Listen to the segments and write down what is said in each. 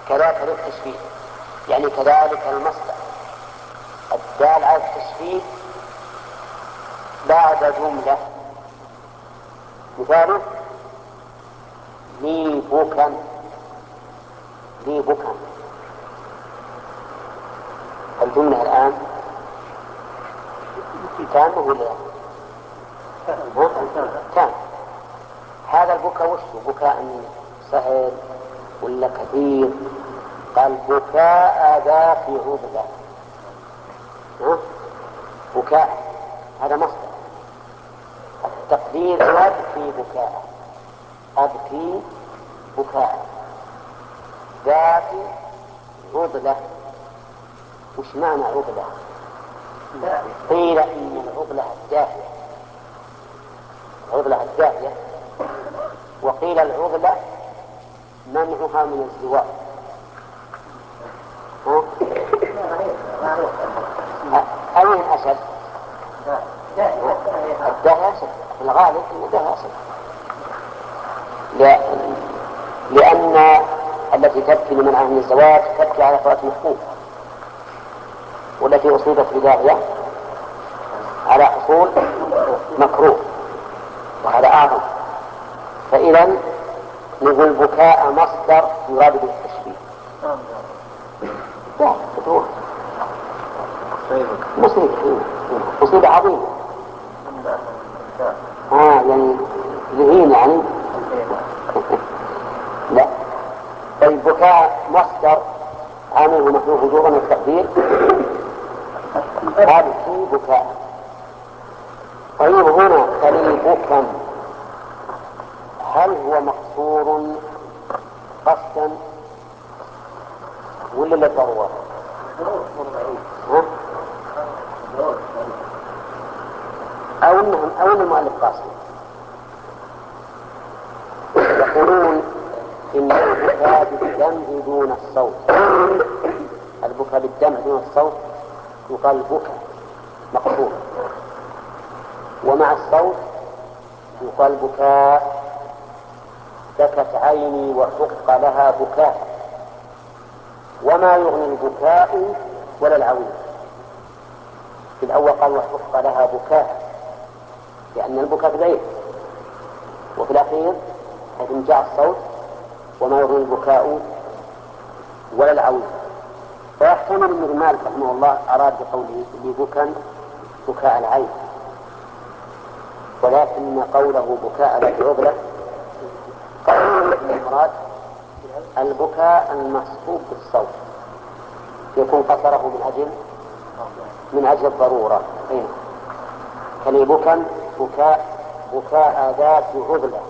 كذلك للتشبيه، يعني كذلك المصدر الدال على التشبيه بعد جملة. مثاله لي بكا، لي بكا. الجملة الآن تامة ولا تام؟ هذا البكاء وش بكاء سهل ولا كثير؟ قال بكاء ذا في عضلة. بكاء هذا مصدر، التقدير أبكي بكاء، أبكي بكاء. ذا في عضلة، وش معنى عضلة؟ قيل إن العضلة الدافية، العضلة الدافية، وقيل العضلة منعها من الزواج. أين أشد؟ الدهى أشد في الغالب، إن الدهى أشد، لأن التي تبكي لمنعها من الزواج تبكي على فوات محبوب، والتي أصيبت بداهية على حصول مكروه، وهذا أعظم. فإذا نقول بكاء مصدر يراد به التشبيه. لا تدور مصيبة عظيمة. يعني ذهين يعني. لا. طيب بكاء مصدر عامله محذوف وجوبا التقدير أبكي بكاء. طيب هنا كلمة هل هو مقصور قصدا ولا للضرورة؟ أو أن المؤلف قاصد. يقولون إن البكاء بالدمع دون الصوت، البكاء بالدمع دون الصوت يقال بكاء مقصور، ومع الصوت يقال بكاء بكت عيني وحق لها بكاء. وما يغني البكاء ولا العويل. في الأول قال وحق لها بكاء لأن البكاء بعيد، وفي الأخير حيث جاء الصوت وما يغني البكاء ولا العويل. ويحتمل أن مالك رحمه الله أراد بقوله لبكا بكاء العين، ولكن قوله بكاء ذات عضلة المراد البكاء المصحوب بالصوت، يكون قصره من أجل الضرورة. كلبكا بكاء ذات عضلة.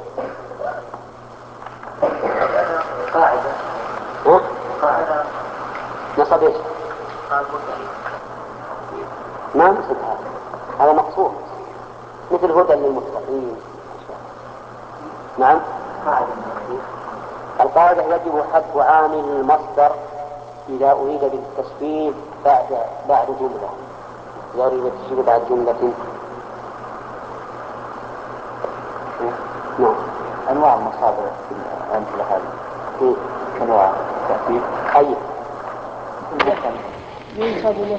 قاعدة نصب ايش؟ ما نصب هذا مقصود مثل هدى للمتقين. نعم. القاعدة يجب حذف عامل المصدر إذا أريد بالتشبيه بعد جملة، إذا أريد التشبيه بعد جملة. نعم. أنواع المصادر في الأمثلة هذه أنواع تأثير. أي ينسب له